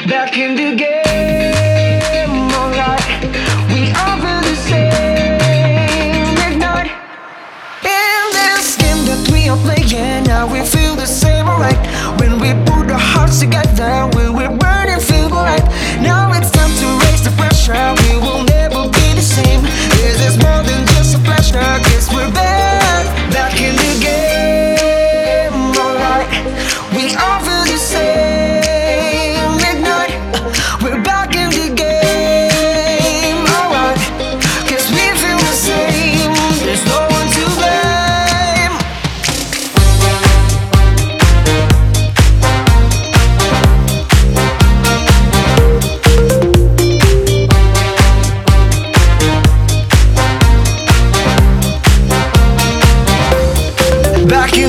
back in the game, alright. We all feel the same, ignite. In this game that we are playing, now we feel the same, alright. When we put our hearts together, we will burn and feel bright. Now it's time to raise the pressure, we will never be the same. This is more than just a pleasure, 'cause we're back in the game, alright. We all feel the same, ignite. We're back in the game, alright. 'Cause we feel the same, there's no one to blame. Back in